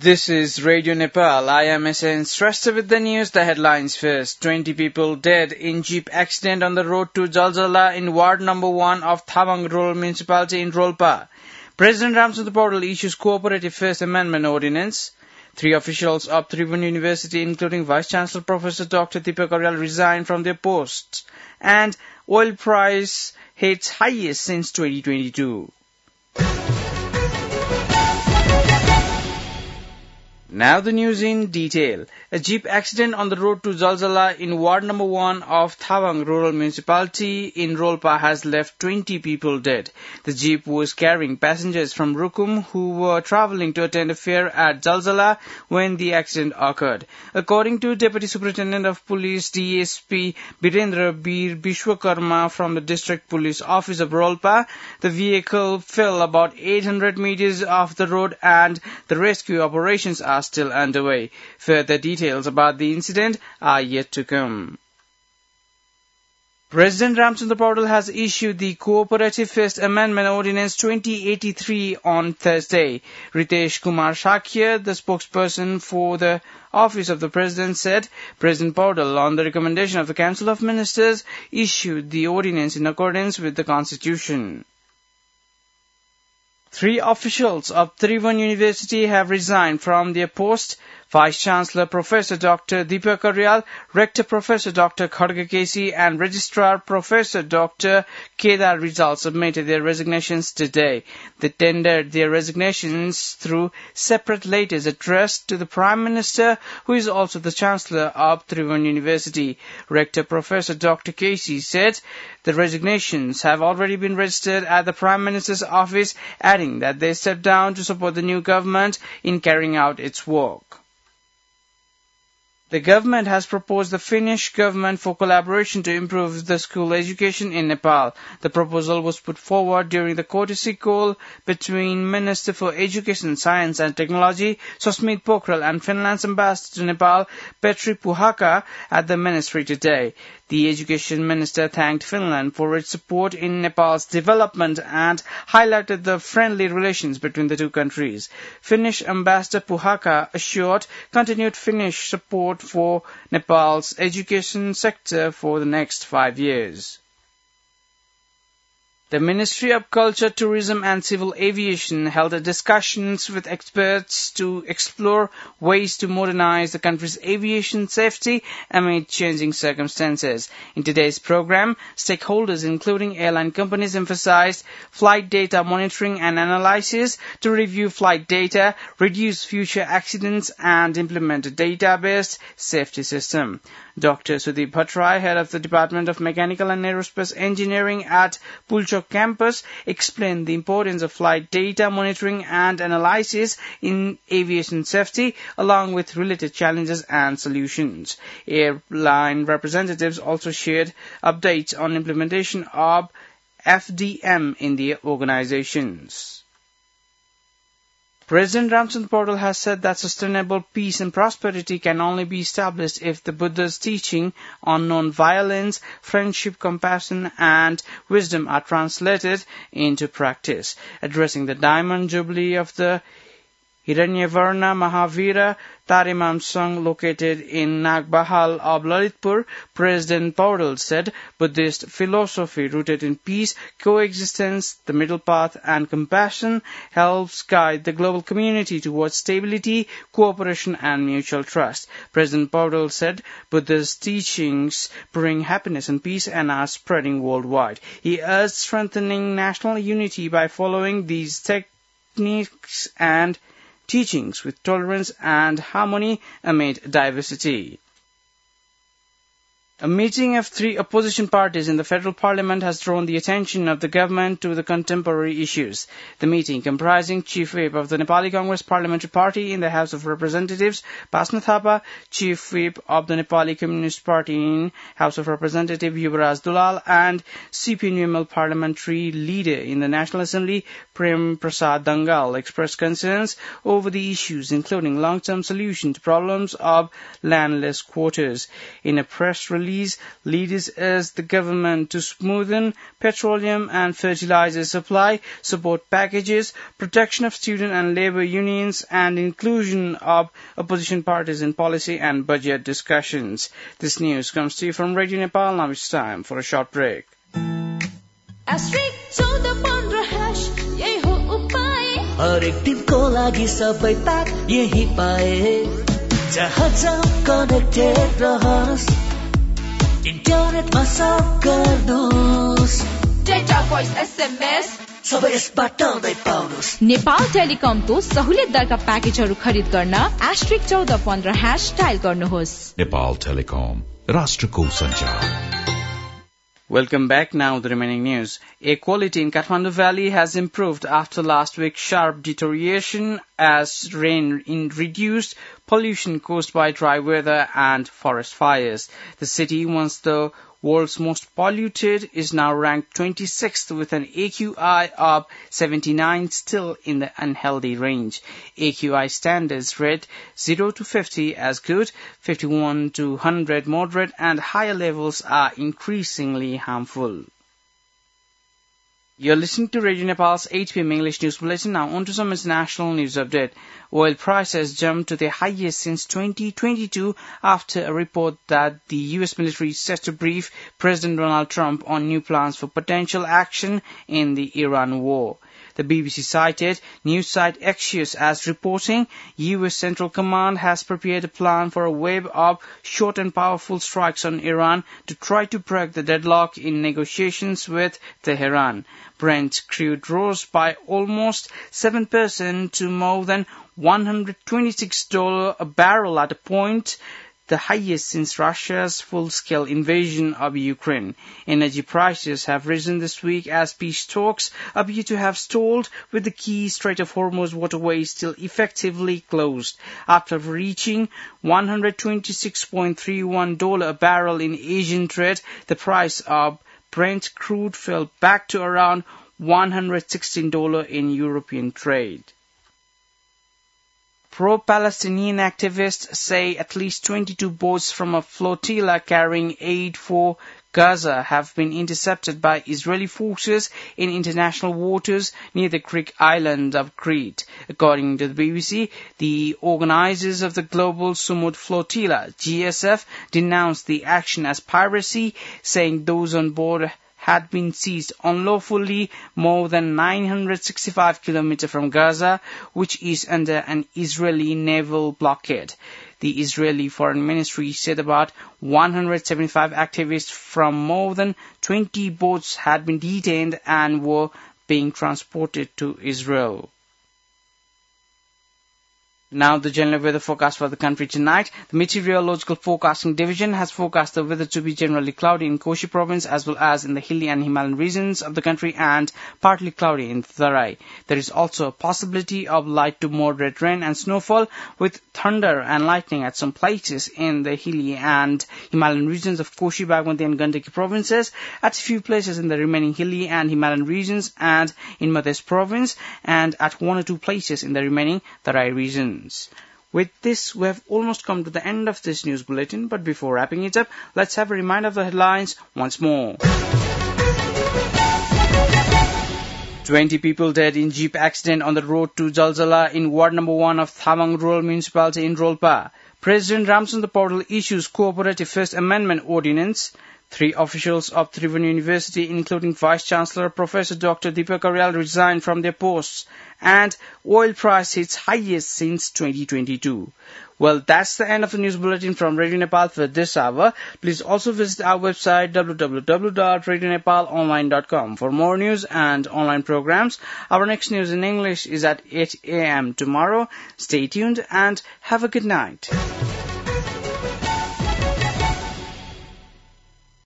This is Radio Nepal. I am SN Shrestha with the news. The headlines first. 20 people dead in jeep accident on the road to Jalzala in Ward number 1 of Thabang Rural Municipality in Rolpa. President Ramchandra Paudel issues Cooperative First Amendment Ordinance. 3 officials of Tribhuvan University, including Vice Chancellor Professor Dr. Deepak Aryal, resigned from their posts. And oil price hits highest since 2022. Now the news in detail. A jeep accident on the road to Jalzala in Ward number 1 of Thabang Rural Municipality in Rolpa has left 20 people dead. The jeep was carrying passengers from Rukum who were travelling to attend a fair at Jalzala when the accident occurred. According to Deputy Superintendent of Police DSP Birendra Bir Bishwakarma from the District Police Office of Rolpa, the vehicle fell about 800 meters off the road and the rescue operations are still underway. Further details about the incident are yet to come. President Ramchandra Paudel has issued the Cooperative First Amendment Ordinance 2083 on Thursday. Ritesh Kumar Shakya, the spokesperson for the Office of the President, said President Paudel, on the recommendation of the Council of Ministers, issued the ordinance in accordance with the Constitution. 3 officials of Tribhuvan University have resigned from their post. Vice Chancellor Professor Dr. Deepak Aryal, Rector Professor Dr. Kharga Kesi and Registrar Professor Dr. Kedar Rizal submitted their resignations today. They tendered their resignations through separate letters addressed to the Prime Minister, who is also the Chancellor of Tribhuvan University. Rector Professor Dr. Kesi said the resignations have already been registered at the Prime Minister's office, adding that they stepped down to support the new government in carrying out its work. The government has proposed the Finnish government for collaboration to improve the school education in Nepal. The proposal was put forward during the courtesy call between Minister for Education, Science and Technology, Sosmit Pokhrel, and Finland's ambassador to Nepal, Petri Puhaka, at the ministry today. The Education Minister thanked Finland for its support in Nepal's development and highlighted the friendly relations between the two countries. Finnish Ambassador Puhaka assured continued Finnish support for Nepal's education sector for the next 5 years. The Ministry of Culture, Tourism and Civil Aviation held discussions with experts to explore ways to modernize the country's aviation safety amid changing circumstances. In today's program, stakeholders including airline companies emphasized flight data monitoring and analysis to review flight data, reduce future accidents and implement a data-based safety system. Dr. Sudeep Bhattrai, head of the Department of Mechanical and Aerospace Engineering at Pulchok campus, explained the importance of flight data monitoring and analysis in aviation safety, along with related challenges and solutions. Airline representatives also shared updates on implementation of FDM in the organizations. President Ramchandra Paudel has said that sustainable peace and prosperity can only be established if the Buddha's teaching on non-violence, friendship, compassion, and wisdom are translated into practice. Addressing the Diamond Jubilee of the Hiranyavarna Mahavira Tarimamsang located in Nagbahal of Lalitpur, President Paudel said Buddhist philosophy rooted in peace, coexistence, the middle path and compassion helps guide the global community towards stability, cooperation and mutual trust. President Paudel said Buddha's teachings bring happiness and peace and are spreading worldwide. He urged strengthening national unity by following these techniques and teachings with tolerance and harmony amid diversity. A meeting of 3 opposition parties in the federal parliament has drawn the attention of the government to the contemporary issues. The meeting, comprising Chief Whip of the Nepali Congress Parliamentary Party in the House of Representatives, Basma Thapa, Chief Whip of the Nepali Communist Party in House of Representatives, Yuvraj Dulal, and CPNUML Parliamentary Leader in the National Assembly, Prem Prasad Dangal, expressed concerns over the issues, including long-term solution to problems of landless quarters. In a press release, release leads as the government to smoothen petroleum and fertilizer supply, support packages, protection of student and labor unions, and inclusion of opposition parties in policy and budget discussions. This news comes to you from Radio Nepal. Now it's time for a short break. हरेक टिमको लागि सबै pack यही पाए जहाँ जहाँ connected रहनुहोस् इन्टरनेटमा सब गर्नुहोस् डेटा भोइस एसएमएस सबै यसबाट नै पाउनुहोस् नेपाल टेलिकमको सहुलियत दरका प्याकेजहरू खरिद गर्न *1415# डायल गर्नुहोस् नेपाल टेलिकम राष्ट्रको सञ्चार Welcome back. Now the remaining news. Air quality in Kathmandu Valley has improved after last week's sharp deterioration as rain reduced pollution caused by dry weather and forest fires. The city, once the world's most polluted, is now ranked 26th with an AQI of 79, still in the unhealthy range. AQI standards rate 0 to 50 as good, 51 to 100 moderate, and higher levels are increasingly harmful. You're listening to Radio Nepal's 8 p.m. English News Bulletin. Now on to some international news update. Oil prices jumped to their highest since 2022 after a report that the U.S. military is set to brief President Donald Trump on new plans for potential action in the Iran war. The BBC cited news site Axios as reporting U.S. Central Command has prepared a plan for a wave of short and powerful strikes on Iran to try to break the deadlock in negotiations with Tehran. Brent crude rose by almost 7% to more than $126 a barrel at a point, the highest since Russia's full-scale invasion of Ukraine. Energy prices have risen this week as peace talks appear to have stalled, with the key Strait of Hormuz waterway still effectively closed. After reaching $126.31 a barrel in Asian trade, the price of Brent crude fell back to around $116 in European trade. Pro-Palestinian activists say at least 22 boats from a flotilla carrying aid for Gaza have been intercepted by Israeli forces in international waters near the Greek island of Crete. According to the BBC, the organizers of the Global Sumud Flotilla, GSF, denounced the action as piracy, saying those on board had been seized unlawfully more than 965 kilometers from Gaza, which is under an Israeli naval blockade. The Israeli Foreign Ministry said about 175 activists from more than 20 boats had been detained and were being transported to Israel. Now the general weather forecast for the country tonight. The Meteorological Forecasting Division has forecast the weather to be generally cloudy in Koshi province as well as in the hilly and Himalayan regions of the country and partly cloudy in Tarai. There is also a possibility of light to moderate rain and snowfall with thunder and lightning at some places in the hilly and Himalayan regions of Koshi, Bagmati and Gandaki provinces, at a few places in the remaining hilly and Himalayan regions and in Madhya province, and at one or two places in the remaining Tarai regions. With this, we have almost come to the end of this news bulletin, but before wrapping it up, let's have a reminder of the headlines once more. 20 people dead in jeep accident on the road to Jalzala in Ward number 1 of Thamang Rural Municipality in Rolpa. President Ramchandra Paul issues Cooperative First Amendment Ordinance. 3 officials of Tribhuvan University, including Vice-Chancellor Professor Dr. Deepak Aryal, resigned from their posts. And oil price hits highest since 2022. Well, that's the end of the news bulletin from Radio Nepal for this hour. Please also visit our website www.radionepalonline.com for more news and online programs. Our next news in English is at 8 a.m. tomorrow. Stay tuned and have a good night.